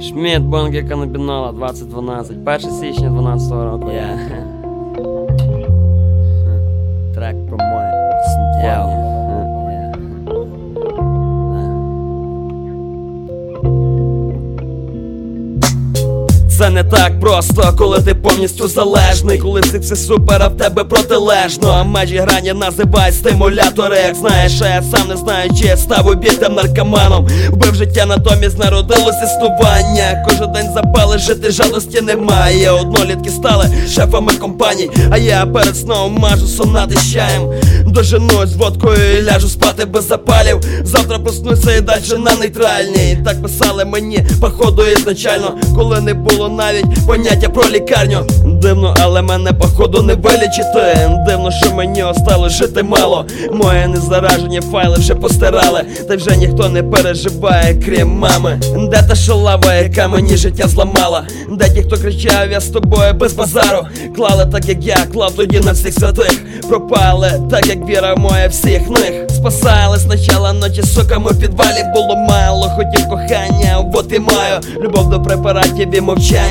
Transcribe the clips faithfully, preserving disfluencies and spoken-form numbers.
Шміт, Бонгі, Канабінола, двадцять дванадцять, перше січня дванадцятого року. Yeah. Трек про моє симфонію. Це не так просто, коли ти повністю залежний, коли всі все супер, а в тебе протилежно. А межі грані називають стимулятори. Як знаєш, а я сам не знаю, чи я став убітим наркоманом. Вбив життя, натомість народилось існування. Кожен день запали, жити жадності немає. Однолітки стали шефами компаній, а я перед сном мажу сонати з чаєм. Доженусь з водкою і ляжу спати без запалів. Завтра проснуся і дальше на нейтральній. Так писали мені, походу, ізначально, коли не було навіть поняття про лікарню. Дивно, але мене походу не вилічити. Дивно, що мені осталось жити мало. Мої незаражені файли вже постирали, та вже ніхто не переживає, крім мами. Де та шалава, яка мені життя зламала? Де ті, хто кричав, я з тобою без базару? Клали так, як я клав тоді на всіх святих. Пропали так, як віра моя всіх них. Спасали спочатку ночі соками в підвалі. Було мало, хотів кохання, от і маю любов до препаратів і мовчання.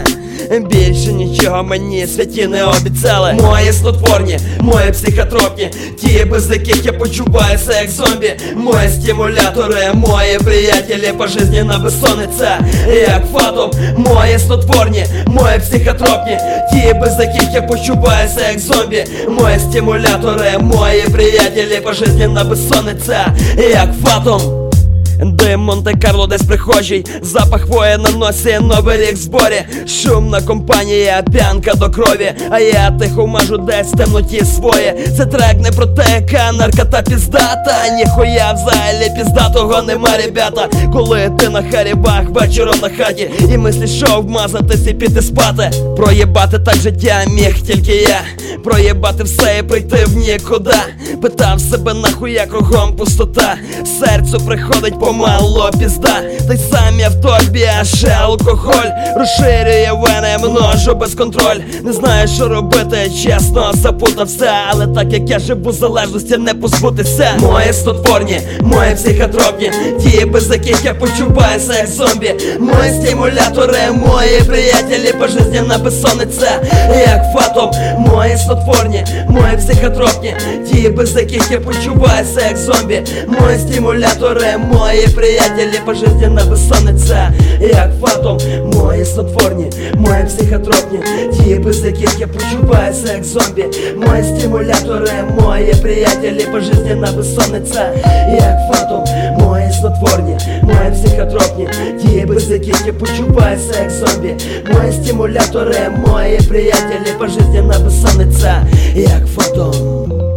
Більше нічого мені святі не обіцяли. Мої снотворні, мої психотропні, ті, без яких я почуваюся як зомбі. Мої стимулятори, мої приятелі, пожизненна безсонниця, як фатум. Мої снотворні, мої психотропні, ті, без яких я почуваюся як зомбі. Мої стимулятори, мої приятелі, пожизненна безсонниця, як фатум. Дим Монте-Карло десь прихожий, запах хвої на носі, новий рік в зборі. Шумна компанія, п'янка до крові, а я тихо мажу десь в темноті своє. Це трек не про те, яка наркота піздата. Ніхуя взагалі піздатого нема, ребята. Коли ти на харібах вечором на хаті і мислиш, що вмазатись і піти спати. Проєбати так життя міг тільки я, проєбати все і прийти в нікуди. Питав себе, нахуя кругом пустота. Серцю приходить помало пізда, та й сам я в тобі, а ще алкоголь розширює вени, множу безконтроль. Не знаю, що робити, чесно запутався, але так як я живу залежності, не позбутися. Мої снотворні, мої психотропні, ті, без яких я почуваюся як зомбі. Мої стимулятори, мої приятелі, пожизненна безсонниця, як фатум. Мої снотворні, мої психотропні, ті, без яких я почуваюся як зомбі. Мої стимулятори, мої приятелі, пожизненна безсонниця, як фатум. Мої снотворні, мої психотропні, ті, без яких я почуваюся як зомбі. Мої стимулятори, мої приятелі, пожизненна безсонниця, як фатум. Мої снотворні, мої психотропні, ті, без яких я почуваюся як зомбі. Мої стимулятори, мої приятелі, пожизненна безсонниця, як фатум.